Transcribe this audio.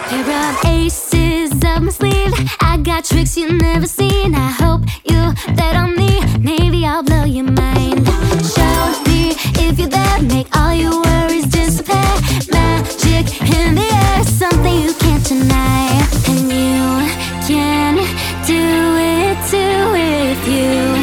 Pair of aces up my sleeve. I got tricks you've never seen. I hope you bet on me. Maybe I'll blow your mind. Show me if you're there. Make all your worries disappear. Magic in the air, something you can't deny. And you can do it too if you